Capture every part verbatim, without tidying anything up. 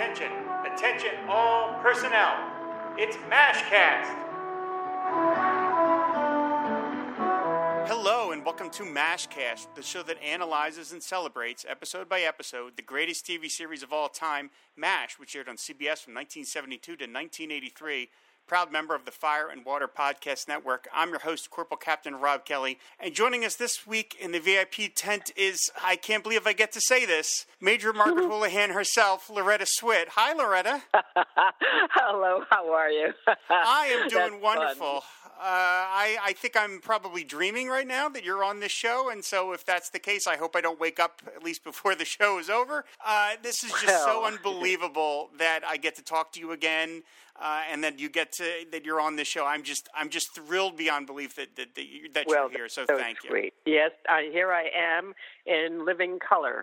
Attention, attention all personnel. It's MASHcast. Hello and welcome to MASHcast, the show that analyzes and celebrates, episode by episode, the greatest T V series of all time, MASH, which aired on C B S from nineteen seventy-two to nineteen eighty-three. Proud member of the Fire and Water Podcast Network. I'm your host, Corporal Captain Rob Kelly. And joining us this week in the V I P tent is, I can't believe I get to say this, Major Margaret Houlihan herself, Loretta Swit. Hi, Loretta. Hello, how are you? I am doing That's wonderful. Uh, I, I think I'm probably dreaming right now that you're on this show, and so if that's the case, I hope I don't wake up at least before the show is over. Uh, this is just well. so unbelievable that I get to talk to you again. Uh, and that you get to that you're on this show. I'm just I'm just thrilled beyond belief that that, that, you, that well, you're here. So, so thank sweet. you. Yes, I, here I am in living color.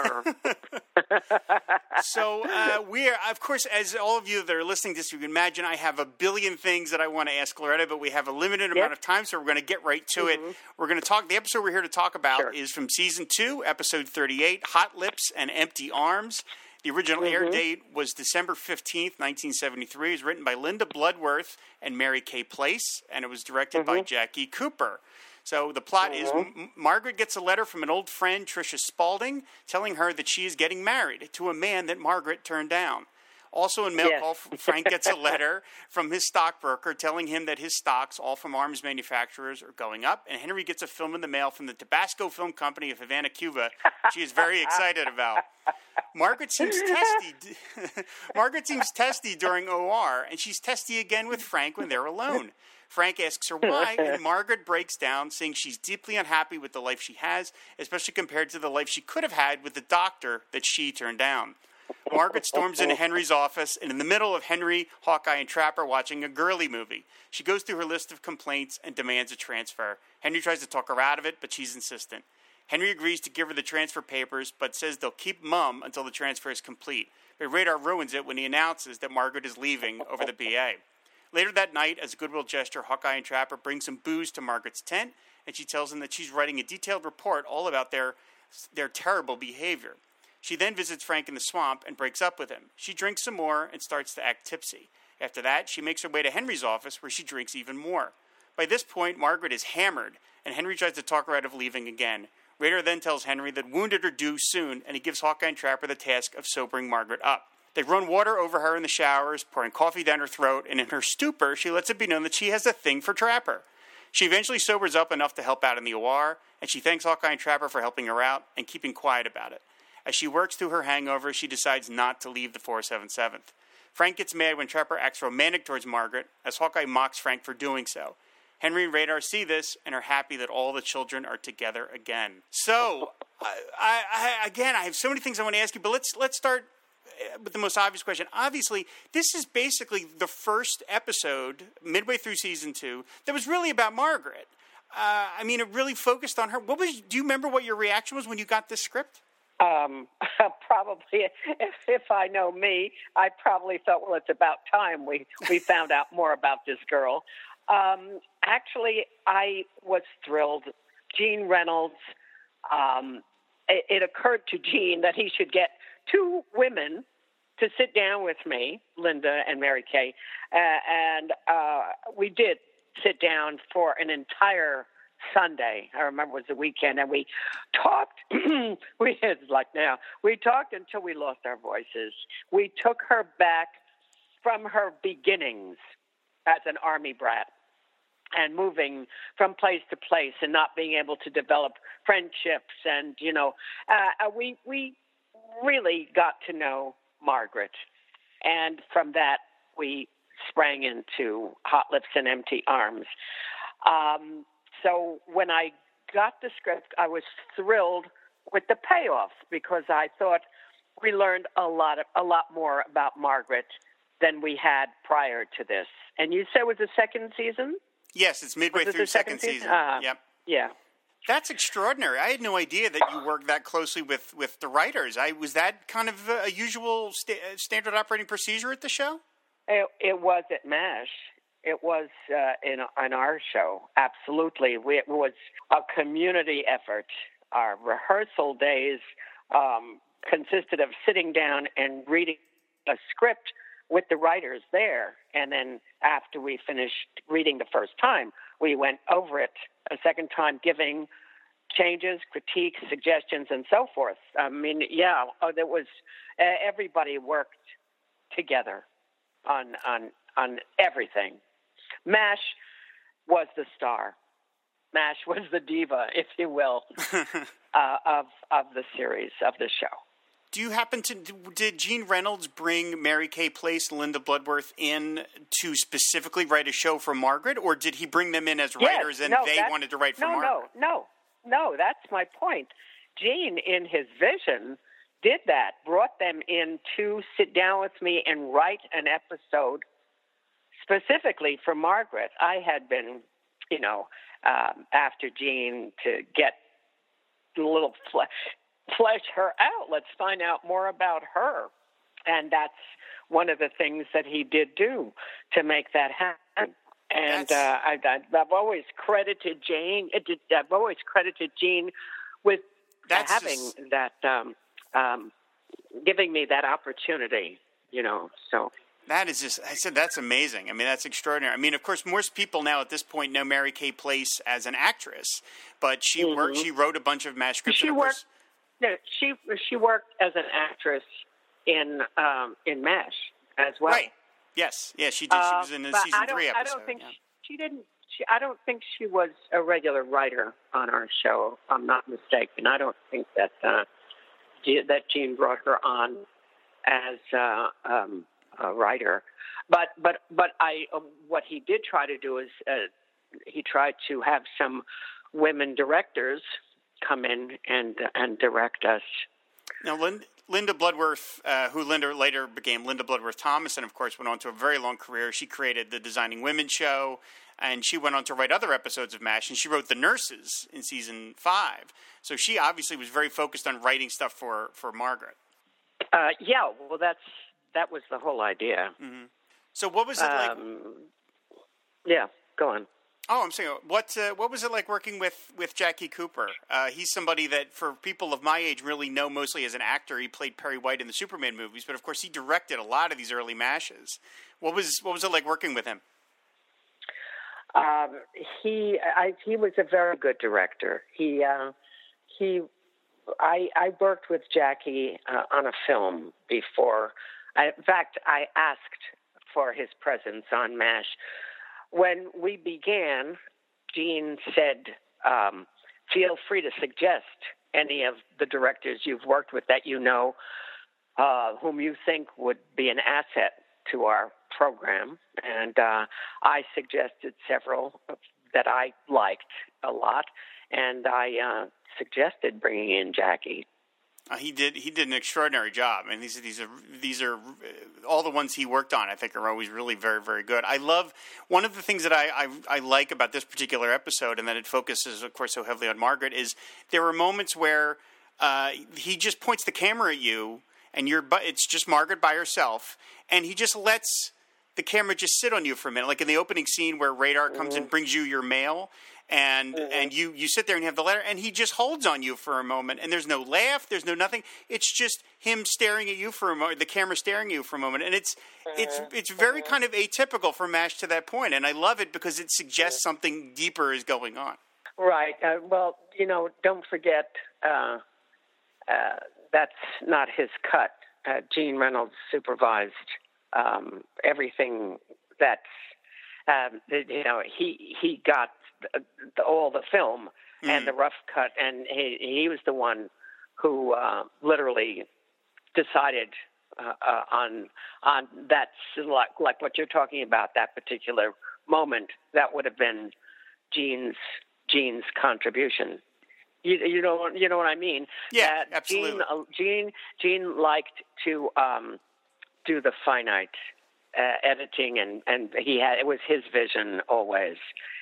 So uh, we are, of course, as all of you that are listening to this, you can imagine I have a billion things that I want to ask Loretta, but we have a limited Yep. amount of time, so we're going to get right to mm-hmm. it. We're going to talk. The episode we're here to talk about Sure. is from season two, episode thirty-eight, "Hot Lips and Empty Arms." The original mm-hmm. air date was December fifteenth, nineteen seventy-three. It was written by Linda Bloodworth and Mary Kay Place, and it was directed mm-hmm. by Jackie Cooper. So the plot mm-hmm. is M- Margaret gets a letter from an old friend, Tricia Spaulding, telling her that she is getting married to a man that Margaret turned down. Also in mail Yes. call, Frank gets a letter from his stockbroker telling him that his stocks, all from arms manufacturers, are going up. And Henry gets a film in the mail from the Tabasco Film Company of Havana, Cuba. She is very excited about. Margaret seems testy. Margaret seems testy during O R, and she's testy again with Frank when they're alone. Frank asks her why, and Margaret breaks down, saying she's deeply unhappy with the life she has, especially compared to the life she could have had with the doctor that she turned down. Margaret storms into Henry's office, and in the middle of Henry, Hawkeye, and Trapper watching a girly movie, she goes through her list of complaints and demands a transfer. Henry tries to talk her out of it, but she's insistent. Henry agrees to give her the transfer papers, but says they'll keep mum until the transfer is complete. But Radar ruins it when he announces that Margaret is leaving over the B A. Later that night, as a goodwill gesture, Hawkeye and Trapper bring some booze to Margaret's tent, and she tells them that she's writing a detailed report all about their their terrible behavior. She then visits Frank in the swamp and breaks up with him. She drinks some more and starts to act tipsy. After that, she makes her way to Henry's office, where she drinks even more. By this point, Margaret is hammered, and Henry tries to talk her out of leaving again. Radar then tells Henry that wounded are due soon, and he gives Hawkeye and Trapper the task of sobering Margaret up. They run water over her in the showers, pouring coffee down her throat, and in her stupor, she lets it be known that she has a thing for Trapper. She eventually sobers up enough to help out in the O R, and she thanks Hawkeye and Trapper for helping her out and keeping quiet about it. As she works through her hangover, she decides not to leave the four seventy-seventh. Frank gets mad when Trapper acts romantic towards Margaret, as Hawkeye mocks Frank for doing so. Henry and Radar see this and are happy that all the children are together again. So, I, I, I, again, I have so many things I want to ask you, but let's let's start with the most obvious question. Obviously, this is basically the first episode, midway through season two, that was really about Margaret. Uh, I mean, it really focused on her. What was? Do you remember what your reaction was when you got this script? Um, probably, if, if I know me, I probably thought, well, it's about time we, we found out more about this girl. Um, actually, I was thrilled. Gene Reynolds, um, it, it occurred to Gene that he should get two women to sit down with me, Linda and Mary Kay, uh, and uh, we did sit down for an entire Sunday. I remember it was the weekend, and we talked. we it's like now we talked until we lost our voices. We took her back from her beginnings as an army brat and moving from place to place and not being able to develop friendships, and you know, uh, we we really got to know Margaret, and from that we sprang into Hot Lips and Empty Arms. Um, So when I got the script, I was thrilled with the payoff because I thought we learned a lot of, a lot more about Margaret than we had prior to this. And you said it was the second season? Yes, it's midway was it through the second, second season. season. Uh, Yep. Yeah. That's extraordinary. I had no idea that you worked that closely with, with the writers. I was that kind of a usual sta- standard operating procedure at the show? It, it was at MASH. It was uh, in, in our show, absolutely. We, it was a community effort. Our rehearsal days um, consisted of sitting down and reading a script with the writers there. And then after we finished reading the first time, we went over it a second time, giving changes, critiques, suggestions, and so forth. I mean, yeah, oh, there was uh, everybody worked together on on on everything. MASH was the star. MASH was the diva, if you will, uh, of of the series, of the show. Do you happen to, did Gene Reynolds bring Mary Kay Place and Linda Bloodworth in to specifically write a show for Margaret, or did he bring them in as writers yes, and no, they wanted to write for no, Margaret? No, no, no, no, that's my point. Gene, in his vision, did that, brought them in to sit down with me and write an episode specifically for Margaret. I had been, you know, um, after Gene to get a little flesh, flesh her out. Let's find out more about her. And that's one of the things that he did do to make that happen. And uh, I, I've always credited Jane. I've always credited Gene with that's having just... that, um, um, giving me that opportunity. You know, so. That is just, I said, that's amazing. I mean, that's extraordinary. I mean, of course, most people now at this point know Mary Kay Place as an actress, but she mm-hmm. worked, she wrote a bunch of MASH scripts. She worked, no, she, she worked as an actress in, um, in MASH as well. Right. Yes. Yeah, she did. She was in a uh, season three episode. I don't think yeah. she, she didn't, she, I don't think she was a regular writer on our show, if I'm not mistaken. I don't think that, uh, that Gene brought her on as, uh, um, a writer, but but but I uh, what he did try to do is uh, he tried to have some women directors come in and and direct us. Now, Linda, Linda Bloodworth, uh, who Linda later became Linda Bloodworth Thomas, and of course went on to a very long career. She created the Designing Women show, and she went on to write other episodes of MASH, and she wrote The Nurses in season five. So she obviously was very focused on writing stuff for for Margaret. Uh, yeah, well, that's. That was the whole idea. Mm-hmm. So what was it like? Um, yeah, go on. Oh, I'm saying, what uh, what was it like working with, with Jackie Cooper? Uh, he's somebody that, for people of my age, really know mostly as an actor. He played Perry White in the Superman movies, but of course he directed a lot of these early MASHes. What was what was it like working with him? Um, he I, he was a very good director. He uh, he I I worked with Jackie uh, on a film before. I, in fact, I asked for his presence on MASH. When we began, Gene said, um, feel free to suggest any of the directors you've worked with that you know, uh, whom you think would be an asset to our program. And uh, I suggested several that I liked a lot, and I uh, suggested bringing in Jackie. Uh, he did. He did an extraordinary job, and these these are these are all the ones he worked on. I think are always really very very good. I love one of the things that I, I I like about this particular episode, and that it focuses, of course, so heavily on Margaret. Is there are moments where uh, he just points the camera at you, and you're it's just Margaret by herself, and he just lets the camera just sit on you for a minute, like in the opening scene where Radar comes mm-hmm. and brings you your mail. And mm-hmm. and you, you sit there and you have the letter, and he just holds on you for a moment, and there's no laugh, there's no nothing. It's just him staring at you for a moment, the camera staring at you for a moment, and it's mm-hmm. it's it's very mm-hmm. kind of atypical for MASH to that point, and I love it because it suggests mm-hmm. something deeper is going on. Right. Uh, well, you know, don't forget uh, uh, that's not his cut. Uh, Gene Reynolds supervised um, everything that's um, you know he he got. The, the, all the film mm. and the rough cut, and he, he was the one who uh, literally decided uh, uh, on on that, like, like what you're talking about, that particular moment. That would have been Gene's Gene's contribution. You, you know you know what I mean? Yeah, uh, absolutely. Gene, uh, Gene Gene liked to um, do the finite uh, editing, and, and he had it was his vision always.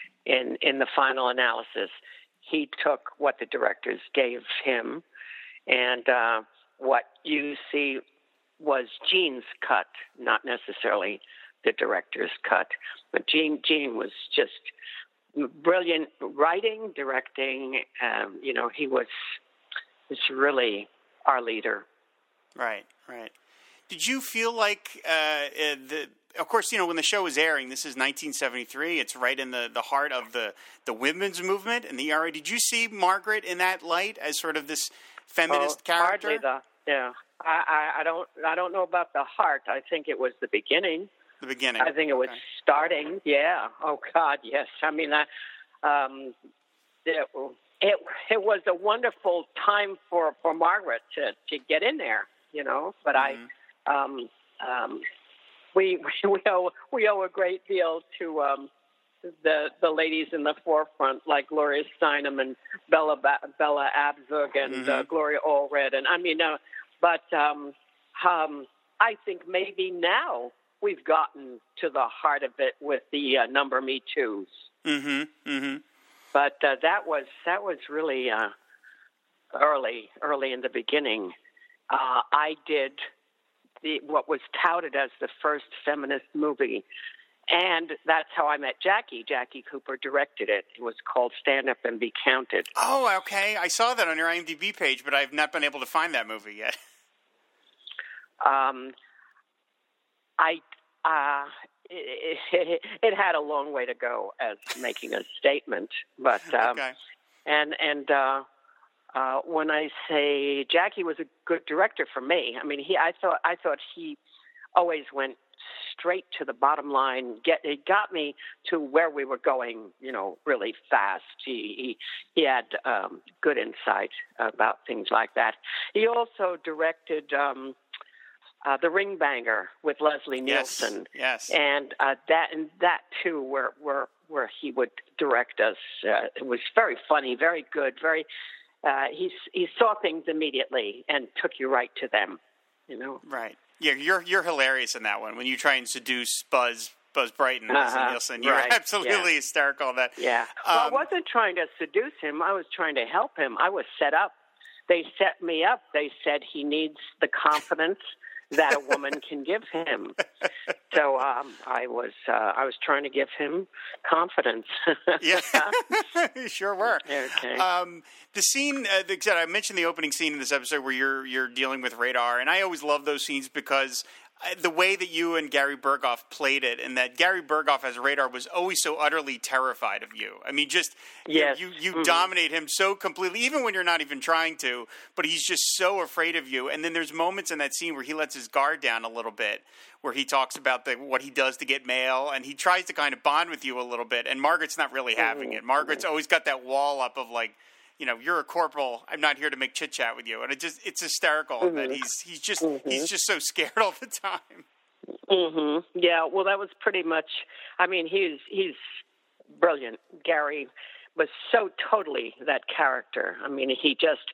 In in the final analysis, he took what the directors gave him, and uh, what you see was Gene's cut, not necessarily the director's cut. But Gene Gene was just brilliant writing, directing. Um, you know, he was was really our leader. Right, right. Did you feel like uh, the? Of course, you know when the show was airing. This is nineteen seventy-three. It's right in the, the heart of the, the women's movement and the E R A. Did you see Margaret in that light as sort of this feminist oh, character? Hardly the yeah. I, I, I don't I don't know about the heart. I think it was the beginning. The beginning. I think it was okay. starting. Yeah. Oh God, yes. I mean, I, um, it, it it was a wonderful time for, for Margaret to, to get in there, you know. But mm-hmm. I, um, um, we we owe we owe a great deal to um, the the ladies in the forefront, like Gloria Steinem and Bella Bella Abzug and mm-hmm. uh, Gloria Allred, and I mean, uh, but um, um, I think maybe now we've gotten to the heart of it with the uh, number Me Too's. Mm-hmm. Mm-hmm. But uh, that was that was really uh, early, early in the beginning. Uh, I did the what was touted as the first feminist movie, and that's how I met Jackie. Jackie Cooper directed it. It was called Stand Up and Be Counted. Oh, okay. I saw that on your IMDb page, but I've not been able to find that movie yet. Um, I. Uh, it, it, it had a long way to go as making a statement, but um, okay. and and uh, uh, when I say Jackie was a good director for me, I mean he. I thought I thought he always went straight to the bottom line. Get it got me to where we were going, you know, really fast. He he, he had um, good insight about things like that. He also directed. Um, Uh, the Ring Banger with Leslie Nielsen, yes, yes. and uh, that and that too, where where where he would direct us. Uh, it was very funny, very good, very. Uh, he he saw things immediately and took you right to them, you know. Right. Yeah, you're you're hilarious in that one when you try and seduce Buzz Buzz Brighton, uh-huh. Leslie Nielsen. You're right. absolutely yeah. hysterical in that. Yeah. Um, well, I wasn't trying to seduce him. I was trying to help him. I was set up. They set me up. They said he needs the confidence that a woman can give him. So um, I was uh, I was trying to give him confidence. Yeah, you sure were. Okay. Um, the scene, uh, the, I mentioned the opening scene in this episode where you're you're dealing with radar, and I always love those scenes because the way that you and Gary Berghoff played it, and that Gary Berghoff as Radar was always so utterly terrified of you. I mean, just yes. you you, you mm-hmm. dominate him so completely, even when you're not even trying to. But he's just so afraid of you. And then there's moments in that scene where he lets his guard down a little bit, where he talks about the what he does to get mail, and he tries to kind of bond with you a little bit. And Margaret's not really having mm-hmm. it. Margaret's always got that wall up of like, you know, you're a corporal. I'm not here to make chit chat with you. And it just it's hysterical mm-hmm. that he's he's just mm-hmm. he's just so scared all the time. Mhm. Yeah. Well, that was pretty much. I mean, he's he's brilliant. Gary was so totally that character. I mean, he just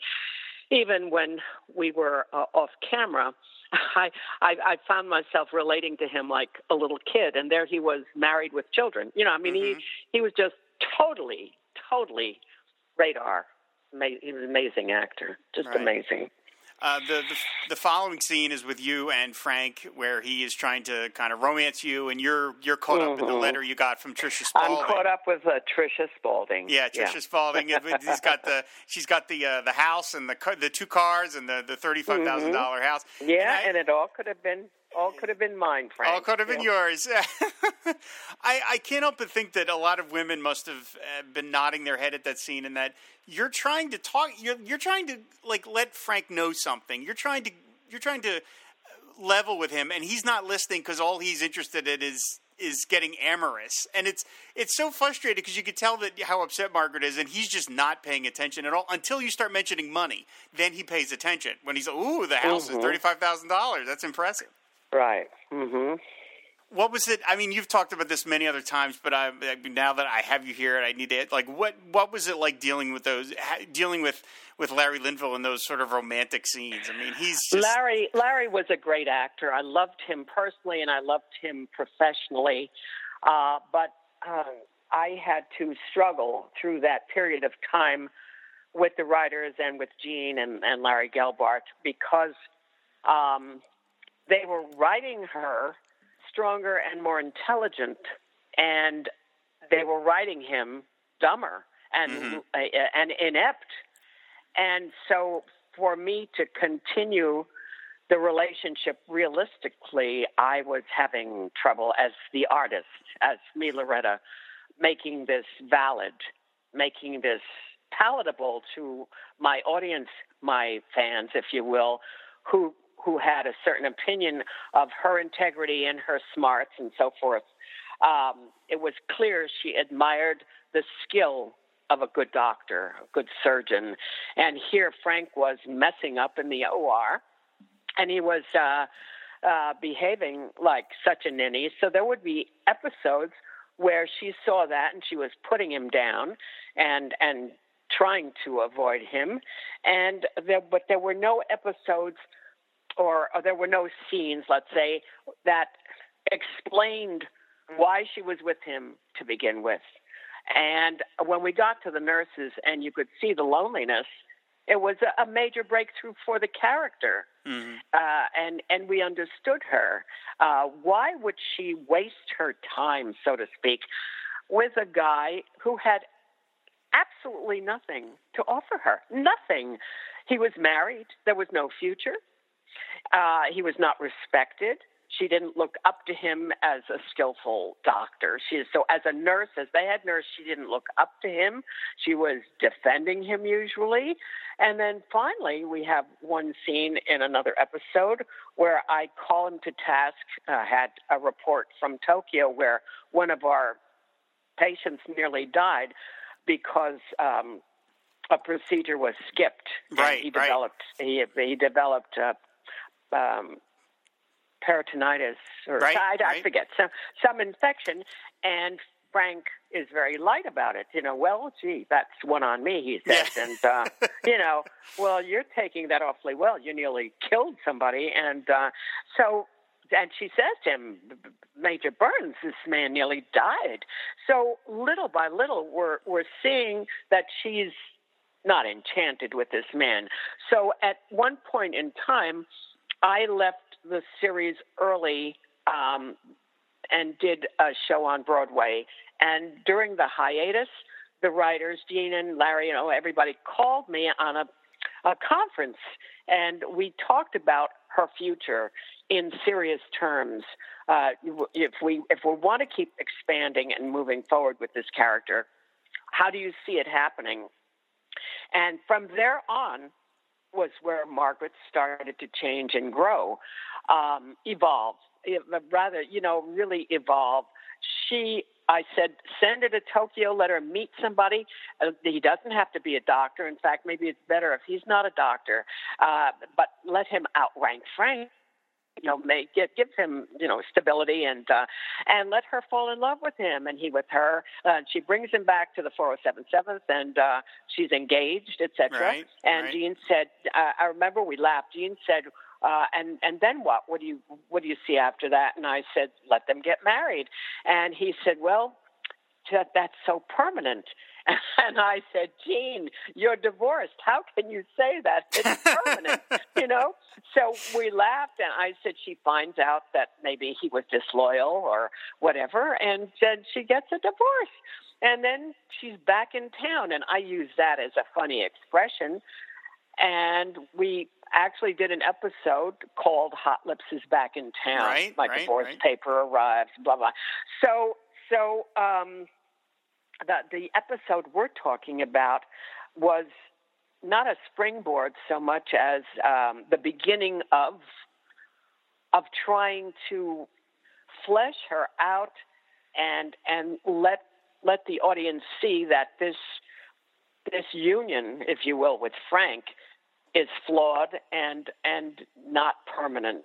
even when we were uh, off camera, I, I I found myself relating to him like a little kid, and there he was married with children. You know, I mean, mm-hmm. he he was just totally, totally Radar. Ama- he was an amazing actor, just right. amazing. Uh, the, the the following scene is with you and Frank, where he is trying to kind of romance you, and you're you're caught mm-hmm. up in the letter you got from Tricia Spalding. I'm caught up with uh, Tricia Spalding. Yeah, Tricia yeah. Spalding. He's got the she's got the uh, the house and the the two cars and the the thirty five thousand mm-hmm. dollar house. Yeah, and, I, and it all could have been. All could have been mine, Frank. All could have been yeah. yours. I, I can't help but think that a lot of women must have been nodding their head at that scene, and that you're trying to talk. You're you're trying to like let Frank know something. You're trying to you're trying to level with him, and he's not listening because all he's interested in is is getting amorous, and it's it's so frustrating because you could tell that how upset Margaret is, and he's just not paying attention at all until you start mentioning money. Then he pays attention when he's like, "Ooh, the house mm-hmm. is thirty five thousand dollars. That's impressive." Right. Mm-hmm. What was it? I mean, you've talked about this many other times, but I, now that I have you here, I need to like what what was it like dealing with those dealing with, with Larry Linville in those sort of romantic scenes? I mean, he's just... Larry. Larry was a great actor. I loved him personally, and I loved him professionally. Uh, but uh, I had to struggle through that period of time with the writers and with Gene and, and Larry Gelbart because. Um, They were writing her stronger and more intelligent, and they were writing him dumber and mm-hmm. uh, and inept. And so, for me to continue the relationship, realistically, I was having trouble as the artist, as me, Loretta, making this valid, making this palatable to my audience, my fans, if you will, who who had a certain opinion of her integrity and her smarts and so forth. Um, it was clear she admired the skill of a good doctor, a good surgeon. And here Frank was messing up in the O R, and he was uh, uh, behaving like such a ninny. So there would be episodes where she saw that and she was putting him down and and trying to avoid him. And there, but there were no episodes or, or there were no scenes, let's say, that explained why she was with him to begin with. And when we got to the nurses and you could see the loneliness, it was a, a major breakthrough for the character. Mm-hmm. Uh, and, and we understood her. Uh, why would she waste her time, so to speak, with a guy who had absolutely nothing to offer her? Nothing. He was married. There was no future. Uh, he was not respected. She didn't look up to him as a skillful doctor. She, so as a nurse, as the head nurse, she didn't look up to him. She was defending him usually. And then finally, we have one scene in another episode where I call him to task. I uh, had a report from Tokyo where one of our patients nearly died because um, a procedure was skipped. Right, he developed, right. He, he developed uh, um, peritonitis, or right, I, I right. forget, some, some infection, and Frank is very light about it. You know, well, gee, that's one on me, he says. Yeah. And, uh, you know, well, you're taking that awfully well. You nearly killed somebody. And uh, so, and she says to him, Major Burns, this man nearly died. So little by little, we're, we're seeing that she's not enchanted with this man. So at one point in time, I left the series early um, and did a show on Broadway. And during the hiatus, the writers, Gene and Larry, you know, everybody called me on a, a conference, and we talked about her future in serious terms. Uh, if we if we want to keep expanding and moving forward with this character, how do you see it happening? And from there on was where Margaret started to change and grow, um, evolve, rather, you know, really evolve. She, I said, send her to Tokyo, let her meet somebody. Uh, he doesn't have to be a doctor. In fact, maybe it's better if he's not a doctor, uh, but let him outrank Frank. You know, make give, give him, you know, stability and uh, and let her fall in love with him and he with her. Uh, she brings him back to the four oh seven seventh and uh, she's engaged, et cetera. Right, and right. Gene said, uh, I remember we laughed. Gene said, uh, and and then what? What do you what do you see after that? And I said, let them get married. And he said, well, that that's so permanent. And I said, Gene, you're divorced. How can you say that? It's permanent, you know? So we laughed, and I said she finds out that maybe he was disloyal or whatever, and then she gets a divorce. And then she's back in town, and I use that as a funny expression. And we actually did an episode called Hot Lips is Back in Town. Right, My right, divorce right. paper arrives, blah, blah. So, so, um... The, the episode we're talking about was not a springboard so much as um, the beginning of of trying to flesh her out and and let let the audience see that this this union, if you will, with Frank is flawed and and not permanent.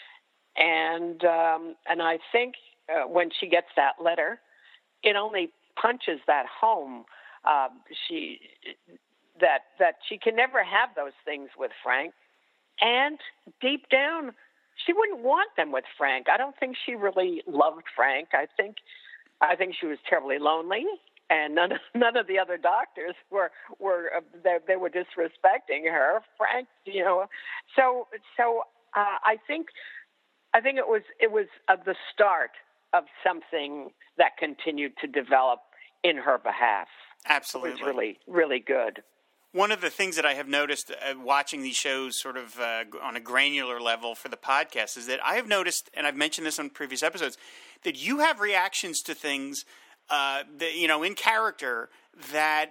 And um, and I think uh, when she gets that letter, it only punches that home. Uh, she that that she can never have those things with Frank, and deep down, she wouldn't want them with Frank. I don't think she really loved Frank. I think I think she was terribly lonely, and none of, none of the other doctors were were uh, they, they were disrespecting her. Frank, you know, so so uh, I think I think it was it was uh, the start of something that continued to develop in her behalf. Absolutely. It was really, really good. one of the things that I have noticed uh, watching these shows sort of uh, on a granular level for the podcast is that I have noticed, and I've mentioned this on previous episodes, that you have reactions to things, uh, that, you know, in character that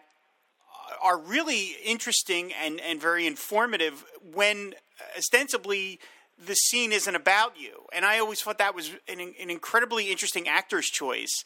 are really interesting and, and very informative when ostensibly the scene isn't about you. And I always thought that was an, an incredibly interesting actor's choice.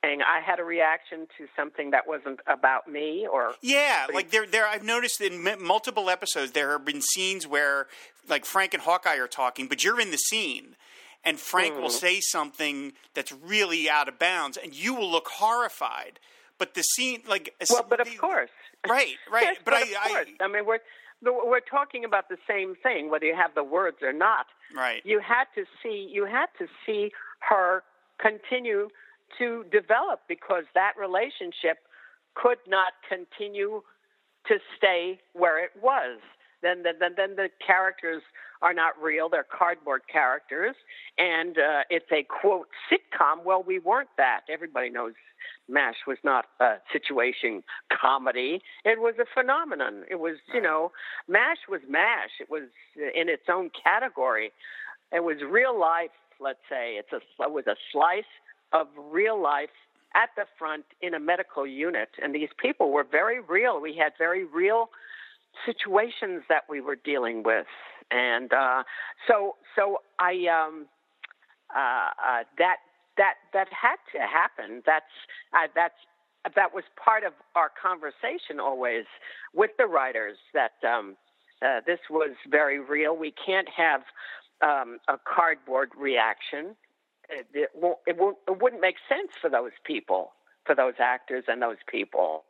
I had a reaction to something that wasn't about me, or yeah, like there, there. I've noticed in m- multiple episodes there have been scenes where, like Frank and Hawkeye are talking, but you're in the scene, and Frank mm. will say something that's really out of bounds, and you will look horrified. But the scene, like, well, but of the, course, right, right. yes, but but I, of course, I, I mean, we're we're talking about the same thing, whether you have the words or not. Right. You had to see, you had to see her continue to develop, because that relationship could not continue to stay where it was. Then, then, then the characters are not real; they're cardboard characters, and uh, it's a quote sitcom. Well, we weren't that. Everybody knows MASH was not a situation comedy. It was a phenomenon. It was, you know, MASH was MASH. It was in its own category. It was real life. Let's say it's a it was a slice of real life at the front in a medical unit. And these people were very real. We had very real situations that we were dealing with. And uh, so so I um, uh, uh, that that that had to happen. That's uh, that's that was part of our conversation always with the writers, that um, uh, this was very real. We can't have um, a cardboard reaction. It, it, won't, it, won't, it wouldn't make sense for those people, for those actors and those people.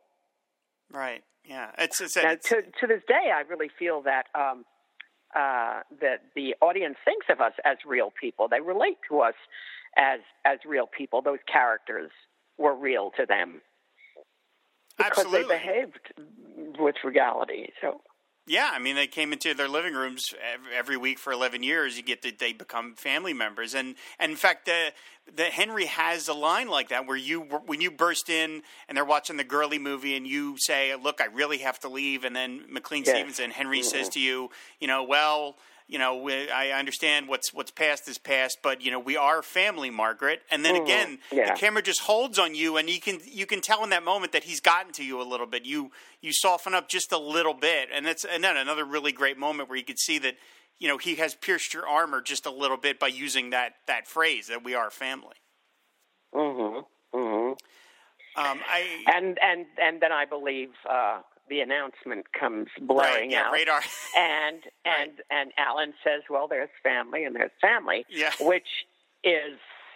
Right. Yeah. It's, it's, now, it's to to this day, I really feel that um, uh, that the audience thinks of us as real people. They relate to us as as real people. Those characters were real to them because Absolutely. they behaved with reality. So. Yeah, I mean, they came into their living rooms every week for eleven years. You get to, they become family members, and, and in fact, the, the Henry has a line like that where you, when you burst in and they're watching the girly movie, and you say, "Look, I really have to leave," and then McLean yes. Stevenson, Henry mm-hmm. says to you, "You know, well, you know, we, I understand what's what's past is past, but you know, we are family, Margaret." And then mm-hmm. again, yeah. the camera just holds on you, and you can you can tell in that moment that he's gotten to you a little bit. You you soften up just a little bit, and that's and then another really great moment where you could see that, you know, he has pierced your armor just a little bit by using that that phrase that we are family. Mm-hmm. Mm-hmm. Um, I and and and then I believe. Uh, The announcement comes blaring right, yeah, out, radar. and and right. and Alan says, "Well, there's family, and there's family," yeah. which is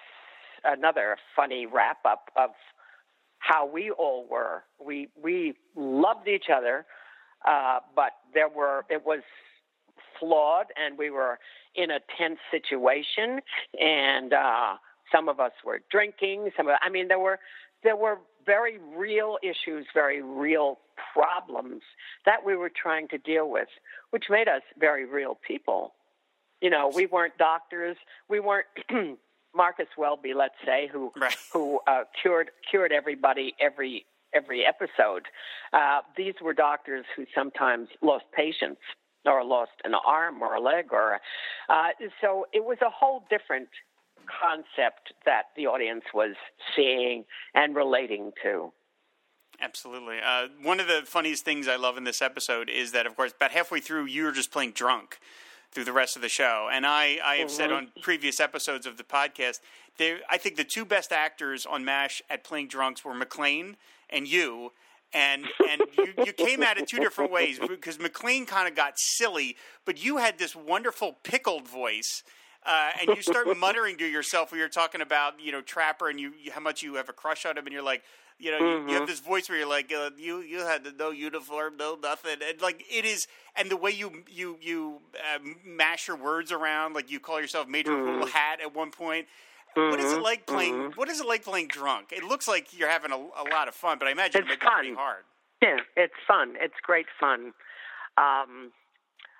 another funny wrap up of how we all were. We we loved each other, uh, but there were it was flawed, and we were in a tense situation, and uh, some of us were drinking. Some of I mean, there were there were very real issues, very real problems that we were trying to deal with, which made us very real people. You know, we weren't doctors. We weren't Marcus Welby, let's say, who right. who uh, cured cured everybody every every episode. Uh, these were doctors who sometimes lost patients or lost an arm or a leg, or uh, so it was a whole different concept that the audience was seeing and relating to. Absolutely. Uh, one of the funniest things I love in this episode is that, of course, about halfway through, you were just playing drunk through the rest of the show. And I, I have mm-hmm. said on previous episodes of the podcast, I think the two best actors on MASH at playing drunks were McLean and you. And and you, you came at it two different ways, because McLean kind of got silly, but you had this wonderful pickled voice. Uh, and you start muttering to yourself when you're talking about, you know, Trapper, and you, you how much you have a crush on him, and you're like, you know, mm-hmm. you, you have this voice where you're like, uh, you you had no uniform, no nothing, and like it is, and the way you you you uh, mash your words around, like you call yourself Major mm-hmm. Hula Hat at one point. Mm-hmm. What is it like playing? Mm-hmm. What is it like playing drunk? It looks like you're having a, a lot of fun, but I imagine it's it makes fun. it pretty hard. Yeah, it's fun. It's great fun. Um,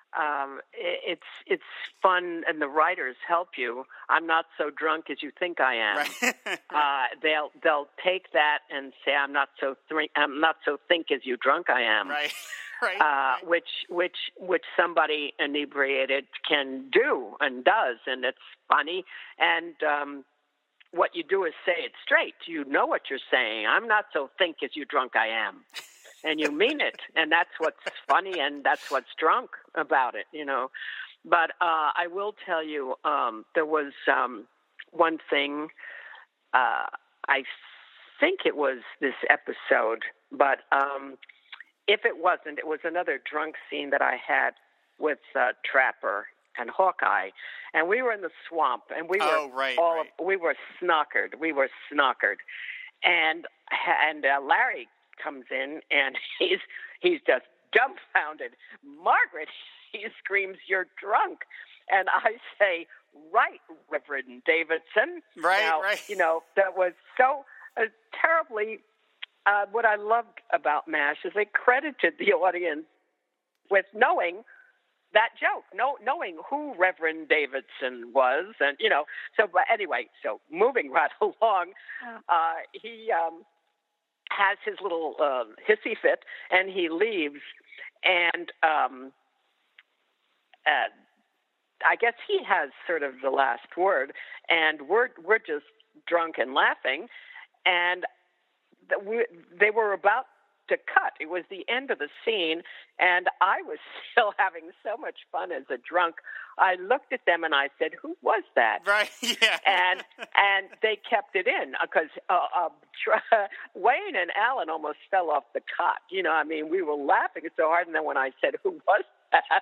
um, it, it's it's fun, and the writers help you. I'm not so drunk as you think I am. Right. uh, they'll they'll take that and say I'm not so th- I'm not so think as you drunk I am. Right. Right. Uh, right. which which which somebody inebriated can do and does, and it's funny. And um, what you do is say it straight. You know what you're saying. I'm not so think as you drunk I am. And you mean it, and that's what's funny, and that's what's drunk about it, you know. But uh, I will tell you, um, there was um, one thing. Uh, I think it was this episode, but um, if it wasn't, it was another drunk scene that I had with uh, Trapper and Hawkeye, and we were in the swamp, and we were oh, right, all right. we were snockered. We were snockered, and and uh, Larry comes in, and he's he's just dumbfounded. Margaret, he screams, "You're drunk!" And I say, "Right, Reverend Davidson." Right, now, right. You know, that was so uh, terribly. Uh, what I loved about MASH is they credited the audience with knowing that joke, know, knowing who Reverend Davidson was, and you know. So, but anyway, so moving right along, uh, he. Um, has his little uh, hissy fit, and he leaves, and um, uh, I guess he has sort of the last word, and we're we're just drunk and laughing, and the, we, they were about to cut. It was the end of the scene, and I was still having so much fun as a drunk. I looked at them and I said, "Who was that?" Right. Yeah. And and they kept it in because uh, uh, Wayne and Alan almost fell off the cot. You know, I mean, we were laughing so hard, and then when I said, "Who was that?"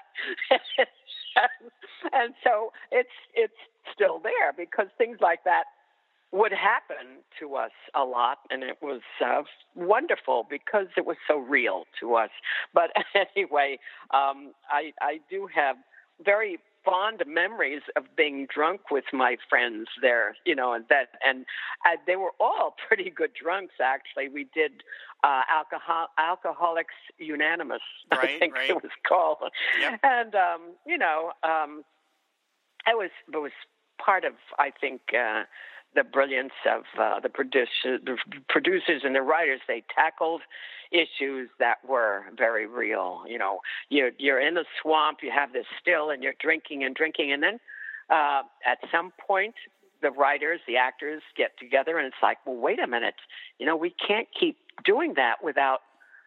and so it's it's still there because things like that would happen to us a lot, and it was uh, wonderful because it was so real to us. But anyway, um, I, I do have very fond memories of being drunk with my friends there, you know, and that, and uh, they were all pretty good drunks. Actually, we did uh, alcohol Alcoholics Unanimous, right, I think right. it was called, yep. and um, you know, um, it was it was part of, I think. Uh, the brilliance of uh, the, producer, the producers and the writers. They tackled issues that were very real. You know, you're, you're in the swamp, you have this still, and you're drinking and drinking. And then uh, at some point, the writers, the actors get together, and it's like, well, wait a minute. You know, we can't keep doing that without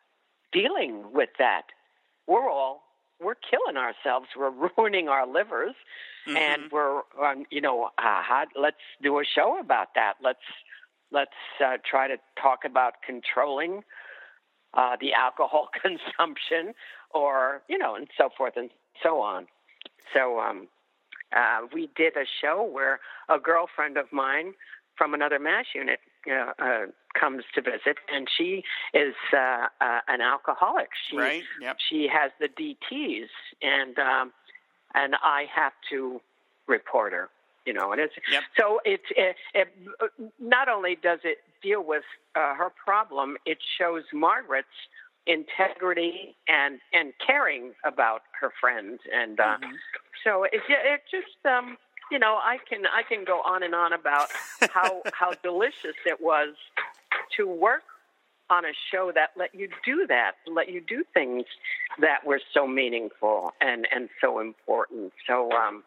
dealing with that. We're all We're killing ourselves. We're ruining our livers, mm-hmm. and we're, um, you know, uh, how, let's do a show about that. Let's let's uh, try to talk about controlling uh, the alcohol consumption, or you know, and so forth and so on. So um, uh, we did a show where a girlfriend of mine from another MASH unit uh, uh, comes to visit, and she is uh, uh, an alcoholic. She, right. Yep. She has the D Ts, and um, and I have to report her. You know, and it's yep. so it's it, it, not only does it deal with uh, her problem, it shows Margaret's integrity and and caring about her friend, and uh, mm-hmm. so it it just. Um, You know, I can I can go on and on about how how delicious it was to work on a show that let you do that, let you do things that were so meaningful and, and so important. So, um,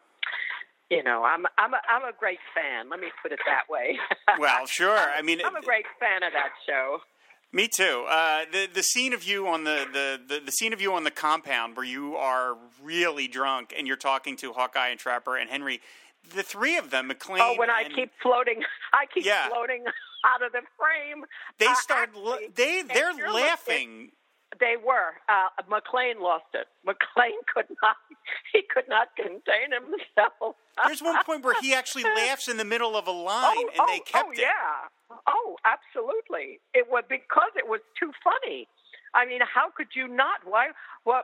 you know, I'm I'm a, I'm a great fan. Let me put it that way. Well, sure. I mean, I'm a great fan of that show. Me too. Uh, the the scene of you on the, the, the, the scene of you on the compound where you are really drunk and you're talking to Hawkeye and Trapper and Henry. The three of them, McClane. Oh, when I and, keep floating, I keep yeah. floating out of the frame. They uh, start. actually, they they're laughing. It, they were. Uh, McClane lost it. McClane could not. He could not contain himself. There's one point where he actually laughs in the middle of a line, oh, and oh, they kept oh, it. Yeah. Oh, absolutely. It was because it was too funny. I mean, how could you not? Why? What?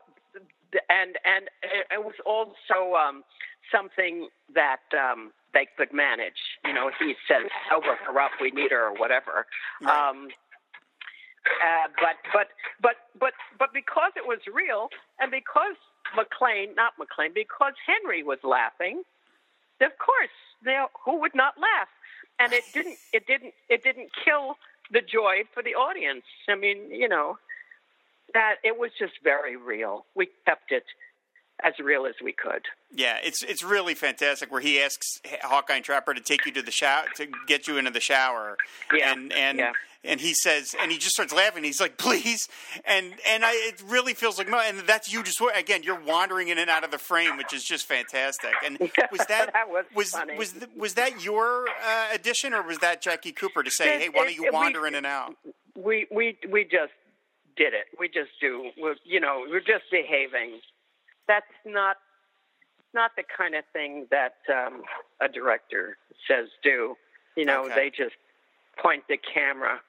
And and it was also um, something that um, they could manage. You know, he says, "Sober her up, we need her," or whatever. Right. Um, uh, but but but but but because it was real, and because McClane, not McClane, because Henry was laughing. Of course, they, who would not laugh? And it didn't, it didn't, it didn't kill the joy for the audience. I mean, you know, that it was just very real. We kept it as real as we could. Yeah, it's it's really fantastic. Where he asks Hawkeye and Trapper to take you to the shower, to get you into the shower, yeah. and and yeah. and he says, and he just starts laughing. He's like, "Please," and and I, it really feels like, and that's you just again. You're wandering in and out of the frame, which is just fantastic. And was that, that was was funny. was was, was that your uh, addition, or was that Jackie Cooper to say, it, "Hey, why don't it, you it, wander we, in and out"? We we we just did it. We just do. We're, you know, we're just behaving. That's not. Not the kind of thing that um, a director says do. You know, okay. They just point the camera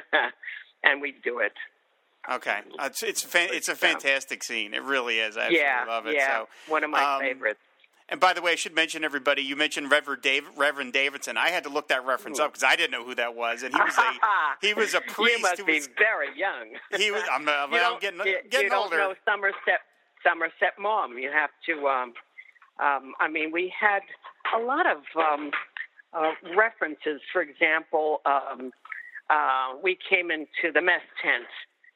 and we do it. Okay, uh, it's it's, fa- it's a fantastic scene. It really is. I absolutely yeah, love it. Yeah, so, one of my um, favorites. And by the way, I should mention everybody. You mentioned Reverend, Dave, Reverend Davidson. I had to look that reference up because I didn't know who that was, and he was a he was a priest. You must who be was, very young. He was. I'm, I'm, I'm getting you, getting you older. You don't know Somerset Somerset Maugham. You have to. Um, Um, I mean, we had a lot of um, uh, references. For example, um, uh, we came into the mess tent,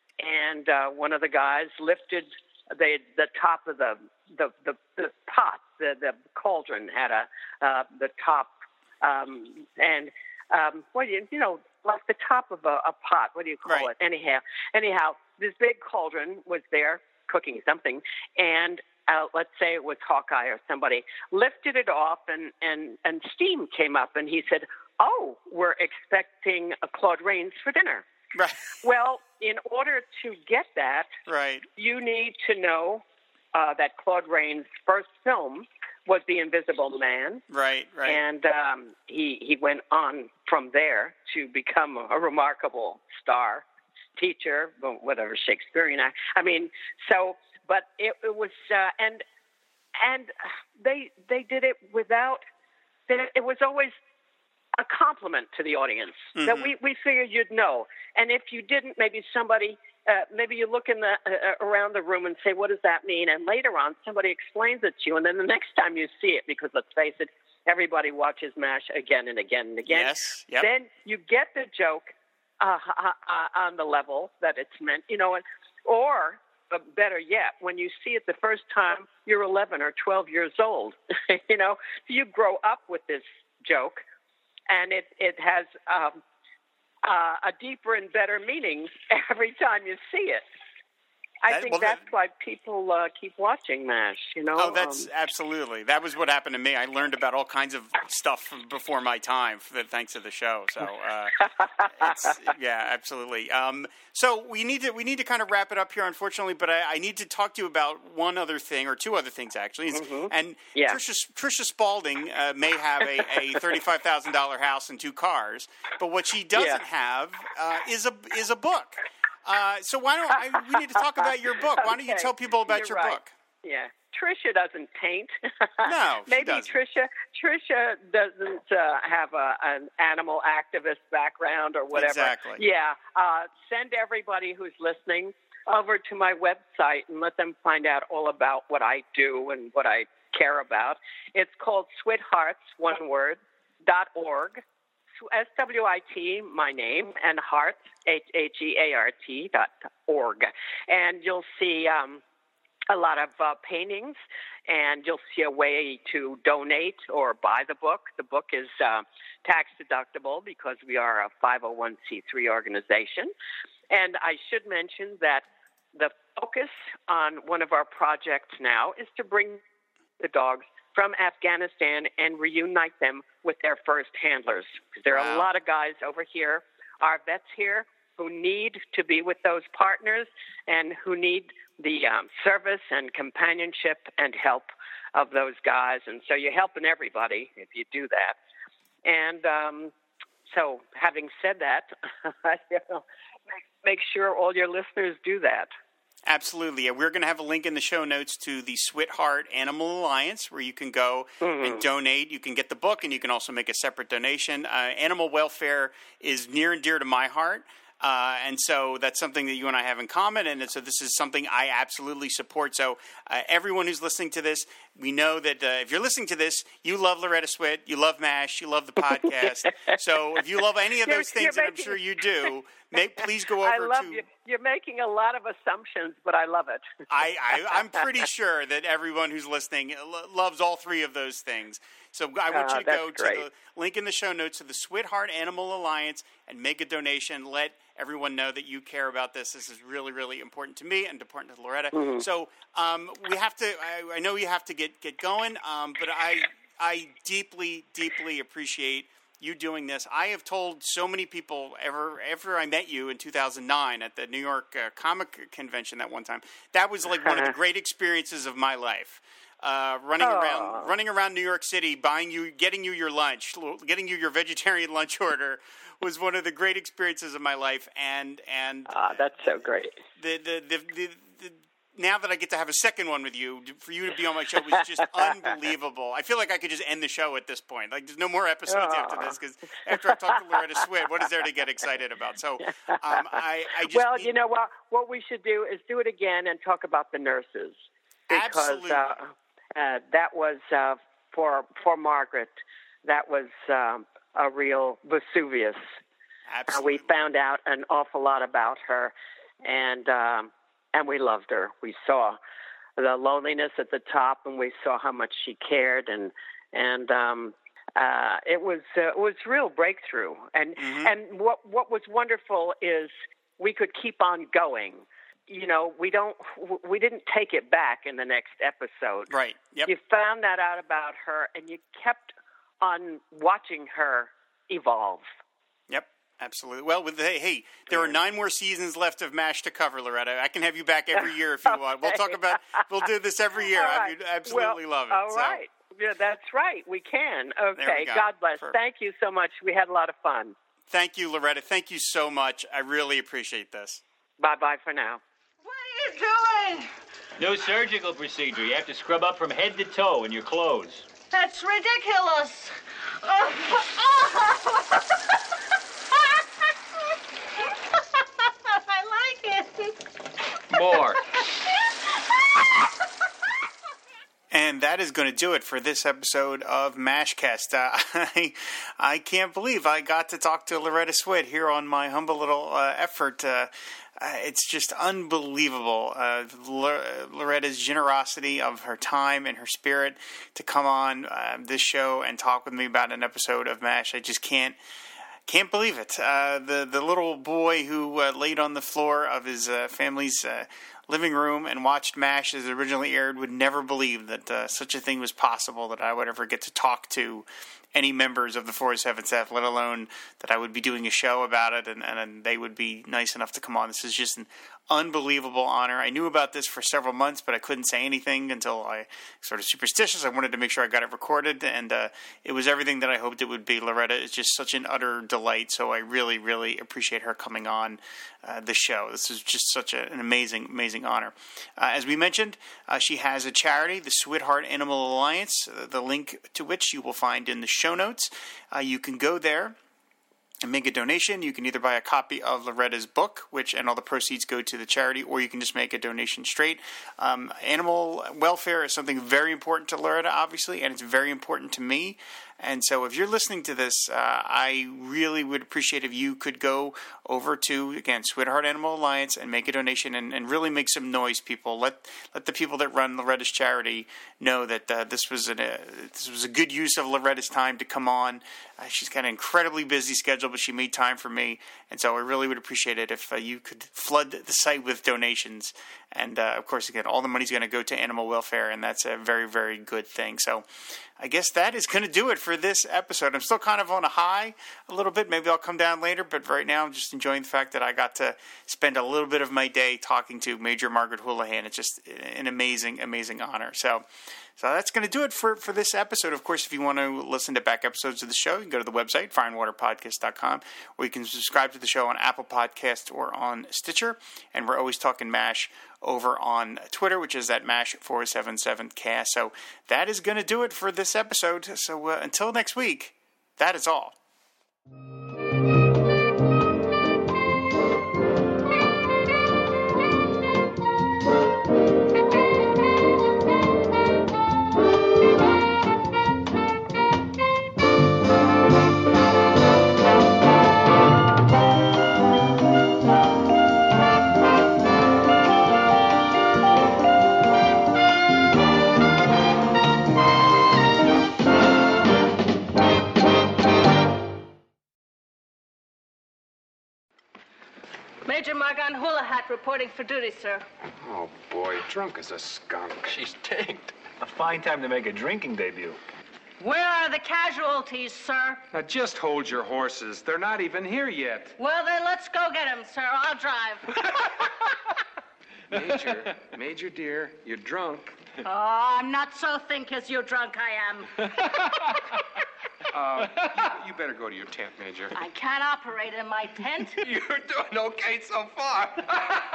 and uh, one of the guys lifted the the top of the the, the, the pot. The, the cauldron had a uh, the top, um, and um, what do you you know like the top of a, a pot. What do you call right. it? Anyhow, anyhow, this big cauldron was there cooking something, and Uh, let's say it was Hawkeye or somebody, lifted it off and, and, and steam came up. And he said, oh, we're expecting a Claude Rains for dinner. Right. Well, in order to get that, right. you need to know uh, that Claude Rains' first film was The Invisible Man. Right, right. And um, he, he went on from there to become a, a remarkable star, teacher, whatever, Shakespearean. I mean, so... But it, it was, uh, and and they they did it without. It was always a compliment to the audience mm-hmm. that we, we figured you'd know. And if you didn't, maybe somebody, uh, maybe you look in the uh, around the room and say, "What does that mean?" And later on, somebody explains it to you. And then the next time you see it, because let's face it, everybody watches MASH again and again and again. Yes. Yep. Then you get the joke uh, uh, on the level that it's meant, you know, and, or. But better yet, when you see it the first time, you're eleven or twelve years old. You know, you grow up with this joke, and it it has um, uh, a deeper and better meaning every time you see it. I that, think well, that's that, why people uh, keep watching MASH, you know? Oh, that's um, absolutely. That was what happened to me. I learned about all kinds of stuff before my time, for the, thanks to the show. So, uh, it's, yeah, absolutely. Um, so we need to we need to kind of wrap it up here, unfortunately. But I, I need to talk to you about one other thing, or two other things actually. Mm-hmm. And yeah. Trisha, Trisha Spalding uh, may have a, a thirty-five thousand dollars house and two cars, but what she doesn't yeah. have uh, is a is a book. Uh, so why don't I, we need to talk about your book? Why don't you okay. tell people about You're your right. book? Yeah, Trisha doesn't paint. No, she maybe doesn't. Trisha Trisha doesn't uh, have a, an animal activist background or whatever. Exactly. Yeah, uh, send everybody who's listening over to my website and let them find out all about what I do and what I care about. It's called Swit-Hearts, one word, dot org. S W I T, my name, and Hearts, H H E A R T dot org. And you'll see um, a lot of uh, paintings, and you'll see a way to donate or buy the book. The book is uh, tax deductible because we are a five oh one c three organization. And I should mention that the focus on one of our projects now is to bring the dogs from Afghanistan and reunite them with their first handlers. There are wow. a lot of guys over here, our vets here, who need to be with those partners and who need the um, service and companionship and help of those guys. And so you're helping everybody if you do that. And um, so having said that, you know, make, make sure all your listeners do that. Absolutely. Yeah, we're going to have a link in the show notes to the Swit-Heart Animal Alliance where you can go mm-hmm. and donate. You can get the book, and you can also make a separate donation. Uh, animal welfare is near and dear to my heart. Uh, and so that's something that you and I have in common, and so this is something I absolutely support. So uh, everyone who's listening to this, we know that uh, if you're listening to this, you love Loretta Swit, you love MASH, you love the podcast. So if you love any of those things, and I'm sure you do, make, please go over I love to... You. You're making a lot of assumptions, but I love it. I, I, I'm pretty sure that everyone who's listening lo- loves all three of those things. So I want uh, you to go great. to the link in the show notes to the Sweetheart Animal Alliance and make a donation. Let everyone know that you care about this. This is really, really important to me and important to Loretta. Mm-hmm. So um, we have to. I, I know you have to get get going, um, but I I deeply, deeply appreciate you doing this. I have told so many people ever after I met you in two thousand nine at the New York uh, Comic Convention that one time. That was like one of the great experiences of my life. Uh, running oh. around, running around New York City, buying you, getting you your lunch, getting you your vegetarian lunch order, was one of the great experiences of my life. And and ah, that's so great. The the, the the the now that I get to have a second one with you, for you to be on my show was just unbelievable. I feel like I could just end the show at this point. Like there's no more episodes oh. after this because after I talked to Loretta Swit, what is there to get excited about? So um, I, I just well, need... you know what? What we should do is do it again and talk about the nurses because. Absolutely. Uh, Uh, that was uh, for for Margaret. That was um, a real Vesuvius. Absolutely. Uh, we found out an awful lot about her, and um, and we loved her. We saw the loneliness at the top, and we saw how much she cared, and and um, uh, it was uh, it was real breakthrough. And mm-hmm. and what what was wonderful is we could keep on going. You know, we don't. We didn't take it back in the next episode. Right. Yep. You found that out about her, and you kept on watching her evolve. Yep. Absolutely. Well, with hey, hey, there are nine more seasons left of MASH to cover, Loretta. I can have you back every year if you okay. want. We'll talk about. We'll do this every year. Right. I would absolutely well, love it. All so. right. Yeah, that's right. We can. Okay. We go. God bless. Perfect. Thank you so much. We had a lot of fun. Thank you, Loretta. Thank you so much. I really appreciate this. Bye bye for now. What are you doing? New surgical procedure. You have to scrub up from head to toe in your clothes. That's ridiculous. Oh. Oh. I like it. More. And that is going to do it for this episode of MASHcast. Uh, I, I can't believe I got to talk to Loretta Swit here on my humble little uh, effort. Uh, uh, it's just unbelievable. Uh, Loretta's generosity of her time and her spirit to come on uh, this show and talk with me about an episode of MASH. I just can't. Can't believe it. Uh, the the little boy who uh, laid on the floor of his uh, family's uh, living room and watched MASH as it originally aired would never believe that uh, such a thing was possible, that I would ever get to talk to any members of the forty-seven staff, let alone that I would be doing a show about it and, and they would be nice enough to come on. This is just an unbelievable honor. I knew about this for several months, but I couldn't say anything until I sort of superstitious. I wanted to make sure I got it recorded, and uh, it was everything that I hoped it would be. Loretta is just such an utter delight, so I really, really appreciate her coming on uh, the show. This is just such a, an amazing, amazing honor. Uh, as we mentioned, uh, she has a charity, the Sweetheart Animal Alliance, uh, the link to which you will find in the show notes. Uh, you can go there and make a donation. You can either buy a copy of Loretta's book, which and all the proceeds go to the charity, or you can just make a donation straight. Um, animal welfare is something very important to Loretta, obviously, and it's very important to me. And so if you're listening to this, uh, I really would appreciate if you could go over to, again, Sweetheart Animal Alliance and make a donation and, and really make some noise, people. Let let the people that run Loretta's charity know that uh, this was an, uh, this was a good use of Loretta's time to come on. Uh, she's got an incredibly busy schedule, but she made time for me. And so I really would appreciate it if uh, you could flood the site with donations. And, uh, of course, again, all the money's going to go to animal welfare, and that's a very, very good thing. So I guess that is going to do it for this episode. I'm still kind of on a high a little bit. Maybe I'll come down later, but right now I'm just enjoying the fact that I got to spend a little bit of my day talking to Major Margaret Houlihan. It's just an amazing, amazing honor. So so that's going to do it for, for this episode. Of course, if you want to listen to back episodes of the show, you can go to the website, fire and water podcast dot com, or you can subscribe to the show on Apple Podcasts or on Stitcher. And we're always talking MASH over on Twitter, which is at MASH four seven seven cast. So that is going to do it for this episode. So uh, until next week, that is all. Major Margon Houlihan reporting for duty, sir. Oh, boy, drunk as a skunk. She's tanked. A fine time to make a drinking debut. Where are the casualties, sir? Now, just hold your horses. They're not even here yet. Well, then let's go get them, sir. I'll drive. Major, Major dear, you're drunk. Oh, I'm not so think as you drunk I am. Uh, you, you better go to your tent, Major. I can't operate in my tent. You're doing okay so far.